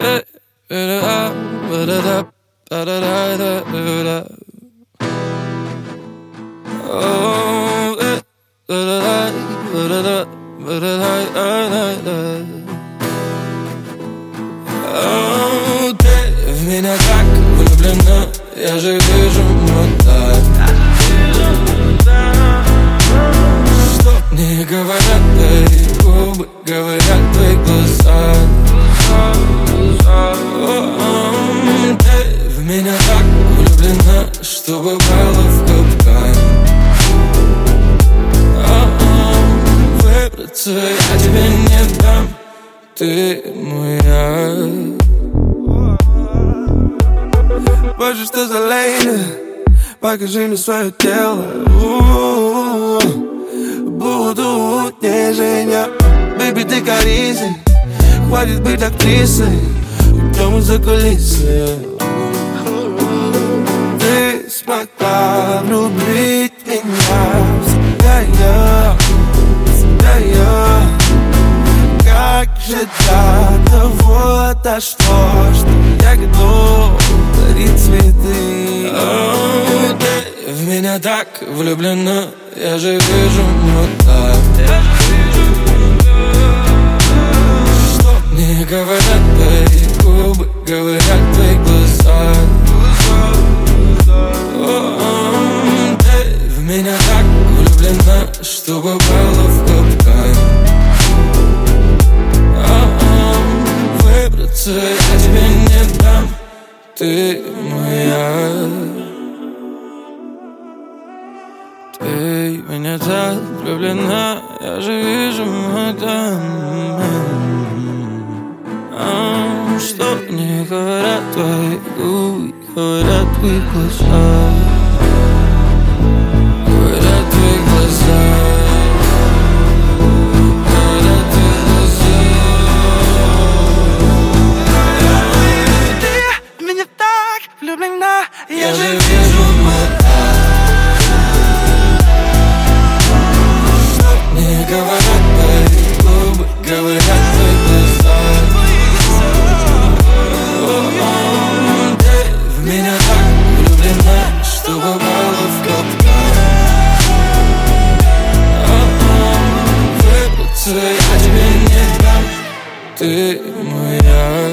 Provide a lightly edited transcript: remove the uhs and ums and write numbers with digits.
Ты в меня так влюблена, я же вижу мута. Что мне говорят твои губы, говорят твои глаза. Ты в меня так влюблена, что попала в капкан. Выбраться я тебе не дам, ты моя. Боже, что за лейли, покажи мне свое тело. Буду утнежения. Бэйби, ты корисей, хватит быть актрисой, уйдем из-за кулисы. Ты смогла влюбить меня в себя я. Как же для того дошло, что я готов дарить цветы. Ты в меня так влюблена, я же вижу мута. Что мне говорят твои губы, говорят твои глаза. Ты в меня так влюблена, что попала в капкан. Выбраться я тебе не дам, ты моя. Ты в меня так влюблена, я же вижу мадам. Что мне говорят твои губы, говорят твои глаза. Говорят твои глаза. Говорят твои глаза. Ты в меня так влюблена, Я же вижу мадам. Мне говорят твои губы, говорят твои глаза. Ты в меня так влюблена, что попала в капкан. Выбраться я тебе не дам, ты моя.